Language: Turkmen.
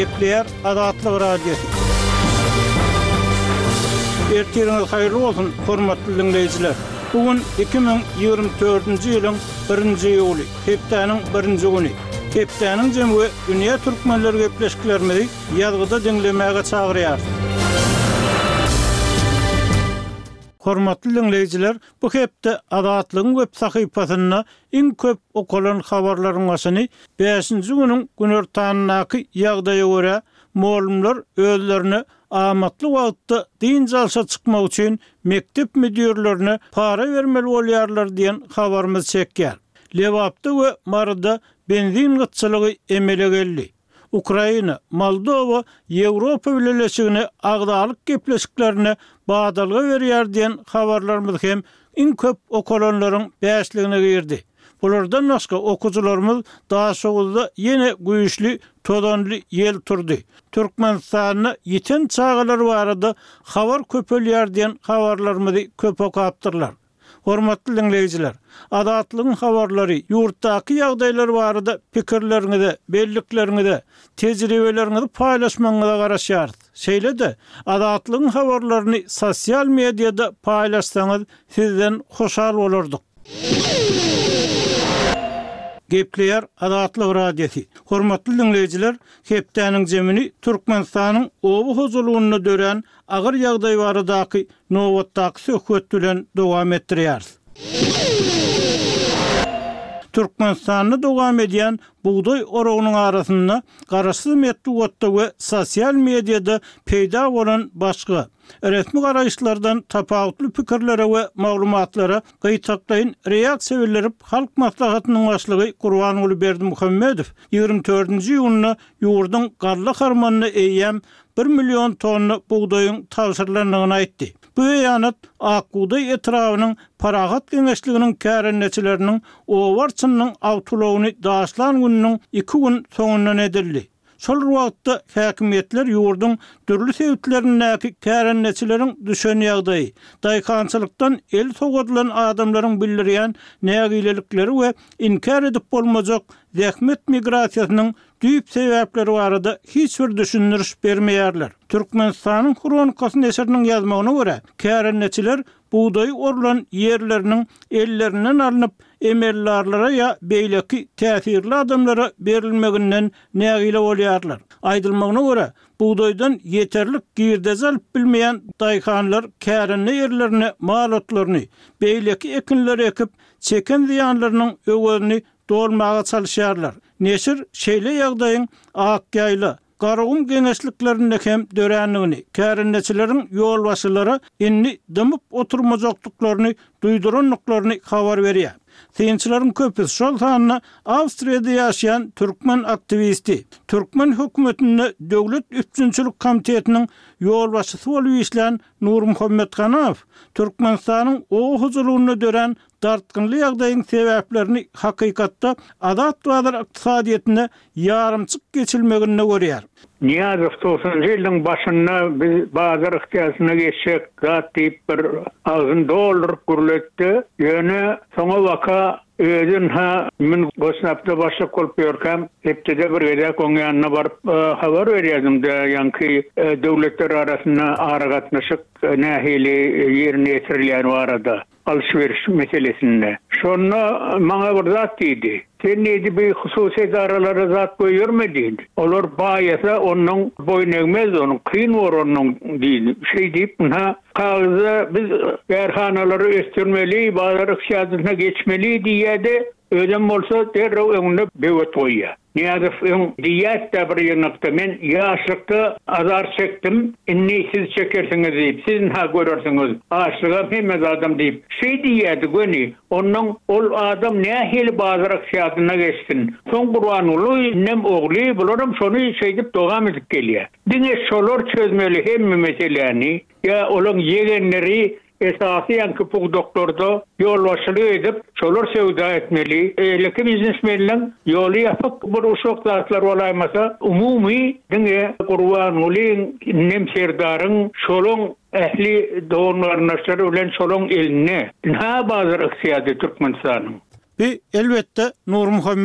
Gepleyer Adatlyk radiosu. Ertiriniz hayırlı olsun, hormatly dinleyijiler. Bugün 2024-nji ýylyň 1-nji ýuly, hepdeniň 1-nji güni. Hepdeniň jemgy dünýä türkmenleri gepleşiklerini ýazgyda dinlemäge çagyrýar. Hormatly dinleyijiler, bu hepde Adatlygyň web sahypasyna iň köp okulan habarlaryň başyny 5-nji güniň günortanynaky ýagdaýa görä molumlar özlerini amatly wagtda din jalşa çykmak üçin mektep müdürlerine para bermeli bolýarlar diýen habarymyz çekýär. Lewapda we Marada benzin gıtçylygy emele geldi. Ukraina, Moldova, Ýewropa birleşigine agdalyk gepleşiklerine badalga berýär diýen habarlarymyz hem iň köp okulanlaryň bäşligine girdi. Bulardan başga okujularymyz daha şogulda yine güýçli, todanly ýel turdy. Türkmenistanyny ýeten çağalar barada habar köpelýär diýen habarlarymyzy köp okapdyrlar. Hormatly dinleyijiler, Adatlygyň habarlary ýurtdaky ýagdaýlar barada pikirleriňizi, bellikleriňizi, tejribeleriňizi paýlaşmaňyza garaşýar. Şeýle-de Adatlygyň habarlaryny sosial mediada paýlaşsaňyz sizden hoşal bolardyk. Gepleyer Adatlyk radiosu. Hormatly dinleyijiler, hepdeniň jemini Türkmenistanyň obu huzurlugyny dören agyr ýagdaý baradaky nowatdaky söhbet bilen dowam etdirýär. Türkmenistanyny dowam edýän buğday oragynyň arasynda garaşsyz metduatda we sosial mediada peýda bolan başga resmi garaýşlardan tapawutly pikirlere we maglumatlara gyýtaklaýyn reaksiýa bildirip halk maslahatynyň başlygy Gurbanuly Berdimuhammedow 24-nji ýylyna ýurdun garly harmanyny eýýän 1 million tonna buğdaýyň tawsyrlandygyny aýtdy. Bu beýanat Akbuğday etrawynyň Paragat Geňeşliginiň kärenneçileriniň owarçynyň awtulawyny daşlan gününiň 2 gün soňundan edildi. Şol wagtda häkimetler ýurdun dürli sebäpleriniň kärenneçileriň düşen ýagdaýy, daýkançylykdan el sogadylan adamlaryň bildirýän nägilelikleri we inkar edip bolmajak zähmet migrasiýasynyň düýp sebäpleri barada hiç bir düşündiriş bermeýärler. Türkmenistanyň Kronikasy neşriniň ýazmagyna görä, kärenneçiler buğday orulan yerlerinin ellerinden alınıp emellarlara ya beýleki täsirli adamlara berilmeginden nägile bolýarlar. Aýdylmagyna görä, buğdaydan yeterlik girdes alyp bilmeýän daýkanlar kärenli yerlerine malotlaryny, beýleki ekinleri ekip çeken ziýanlarynyň öwelini dolmaga çalyşýarlar. Neşir şeýle ýagdaýyň Akgaýla Garagum geňeşliklerinde hem dörenligini, kärenneçileriň ýol başylary inni dymyp oturmajaklyklaryny, duýduranlyklaryny habar berýär. Synçylaryň köpüsi şol sanyna Awstriýada ýaşaýan türkmen aktivisti, türkmen hökümetinde döwlet üçinçilik komitetiniň ýol başçysy bolup işlän Nur Muhammed Ganaw, Türkmenistanyň o huzurlugyny dören dartgynly ýagdaýyň sebäplerini hakykatda adat we ykdysadyetine ýarymçyk geçilmegine görýär. Niýazow 90-njy ýylyň başynda biz bazar ihtiýasyna geçsek, zat diýip bir $1,000 gürletdi. Ýöne soňa waka özün min gosnapda başlyk bolup ýörkäm, hepde bir gezek oň ýanyna baryp habar berýärdim-de, ýanky döwletler arasynda aragatnaşyk nähili ýerine ýetirilýän barada alşveriş meselesinde. Şonu maňa bir zat diýdi. Sen neydi bir hususy idaralara zat goýurmedin? Olar baýasa onuň boyun egmez, onuň kyn bar onuň diýdi. Diýip, kagaza biz berhanalary östirmeli, bazar iqtisadiýatyna geçmeli diýdi. Ödem bolsa derrew öňüne bewet goýýar. Niýazow diýät de bir ýernekde men ýaşlykda azar çekdim, inni siz çekersiňiz diýip, siz görersiňiz. Aşlyga hemme adam diýip, diýýärdi göni, onuň ol adam nähili bazar iqtisadiýatyna geçsin. Soň Gurbanuly nem ogly bularam şonu şeýdip dogam edip gelýär. Diňe şolar çözmeli hemme meselelerini, ýa olaň ýegenleri esasen köpük doktorda yol başlığı edip şolar sevda etmeli. Leki biznesmenler yolu yapıp bir uşak zatlar olaymasa umumi dine Gurbanulyň nemserdarın şolun ehli doğumlarınlaşları ulen şolun eline. Ha bazı iqtisadi Türkmenistan'ın. Elbette Nur Muhammed